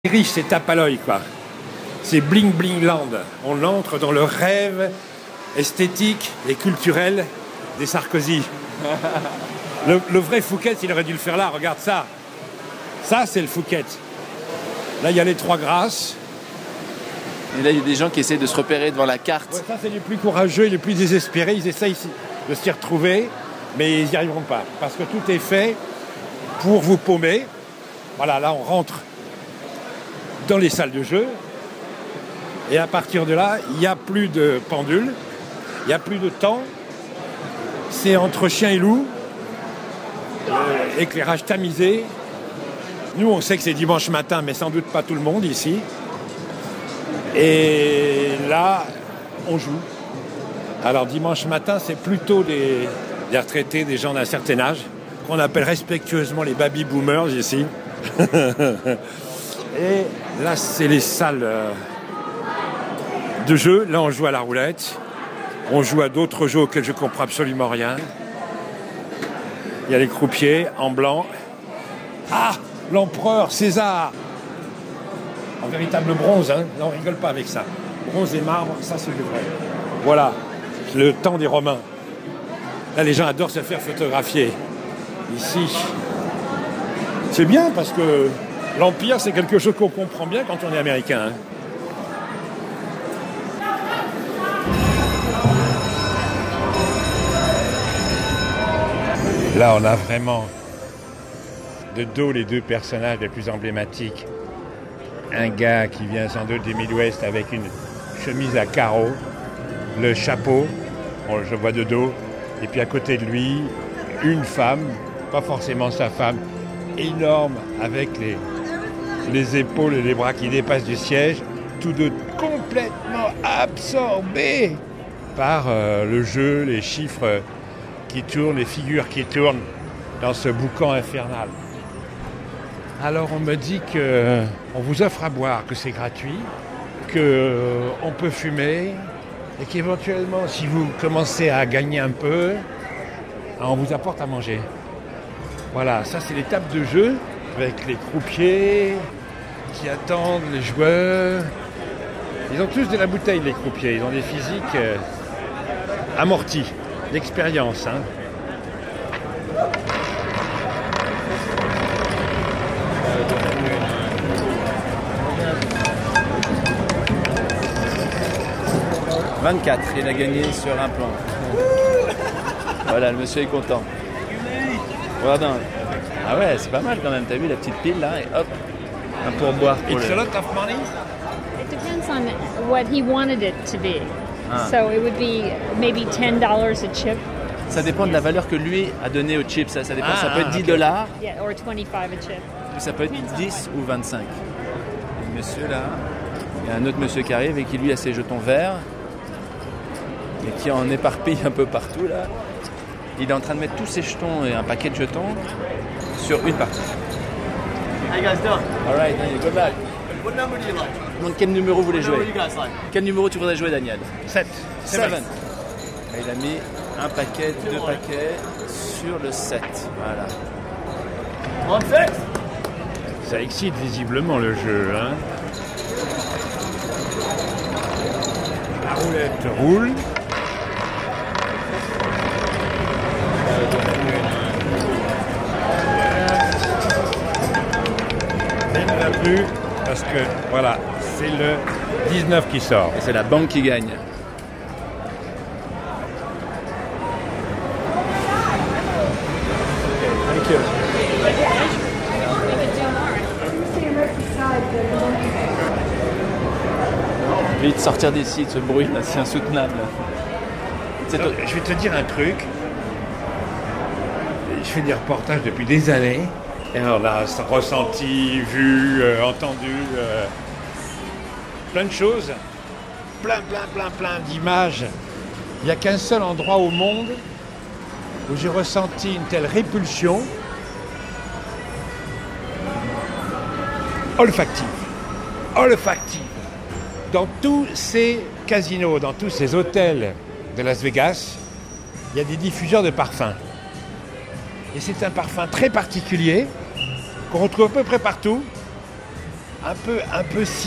Riche, c'est tape à l'œil, quoi. C'est bling bling land. On entre dans le rêve esthétique et culturel des Sarkozy. Le vrai Phuket, il aurait dû le faire là. Regarde ça. Ça, c'est le Phuket. Là, il y a les Trois Grâces. Et là, il y a des gens qui essaient de se repérer devant la carte. Ouais, ça, c'est les plus courageux et les plus désespérés. Ils essayent de s'y retrouver, mais ils n'y arriveront pas. Parce que tout est fait pour vous paumer. Voilà, là, on rentre dans les salles de jeu. Et à partir de là, il n'y a plus de pendule, il n'y a plus de temps. C'est entre chien et loup, éclairage tamisé. Nous, on sait que c'est dimanche matin, mais sans doute pas tout le monde ici. Et là, on joue. Alors dimanche matin, c'est plutôt des retraités, des gens d'un certain âge, qu'on appelle respectueusement les baby-boomers ici. Et là, c'est les salles de jeu. Là, on joue à la roulette. On joue à d'autres jeux auxquels je ne comprends absolument rien. Il y a les croupiers en blanc. Ah, l'empereur César. En véritable bronze, hein. Là, on rigole pas avec ça. Bronze et marbre, ça, c'est du vrai. Voilà, le temps des Romains. Là, les gens adorent se faire photographier. Ici, c'est bien parce que l'Empire, c'est quelque chose qu'on comprend bien quand on est américain. Hein. Là, on a vraiment de dos les deux personnages les plus emblématiques. Un gars qui vient sans doute des Midwest avec une chemise à carreaux, le chapeau, je vois de dos, et puis à côté de lui, une femme, pas forcément sa femme, énorme, avec les épaules et les bras qui dépassent du siège, tous deux complètement absorbés par le jeu, les chiffres qui tournent, les figures qui tournent dans ce boucan infernal. Alors on me dit qu'on vous offre à boire, que c'est gratuit, qu'on peut fumer et qu'éventuellement, si vous commencez à gagner un peu, on vous apporte à manger. Voilà, ça c'est les tables de jeu avec les croupiers qui attendent les joueurs. Ils ont tous de la bouteille, les croupiers. Ils ont des physiques amortis, d'expérience. Hein. « 24, il a gagné sur un plan. » Voilà, le monsieur est content. Voilà. Ah ouais, c'est pas mal quand même. T'as vu la petite pile là et hop, un pourboire pour It's a lot of money. It depends on what he wanted it to be. Ah. So it would be maybe $10 a chip. Ça dépend de la valeur que lui a donnée au chip. Ça dépend. Ça peut être $10. Yeah, or 25 a chip. Ça peut être 10 ou 25. Le monsieur là, il y a un autre monsieur qui arrive et qui lui a ses jetons verts et qui en éparpille un peu partout là. Il est en train de mettre tous ses jetons et un paquet de jetons sur une partie. How you guys doing? All right, good luck. What number do you like? Donc quel numéro vous voulez What number jouer? you guys like? Quel numéro tu voudrais jouer, Daniel? 7. 7. Il a mis un paquet, deux paquets sur le 7. Voilà. On six? Ça excite visiblement le jeu. Hein. La roulette roule. Elle ne va plus parce que voilà, c'est le 19 qui sort. Et c'est la banque qui gagne. Thank you. Vite sortir d'ici, de ce bruit là, c'est insoutenable. Donc, je vais te dire un truc. Je fais des reportages depuis des années. Et on a ressenti, vu, entendu plein de choses. Plein d'images. Il n'y a qu'un seul endroit au monde où j'ai ressenti une telle répulsion olfactive. Dans tous ces casinos, dans tous ces hôtels de Las Vegas, il y a des diffuseurs de parfums. Et c'est un parfum très particulier qu'on retrouve à peu près partout. un peu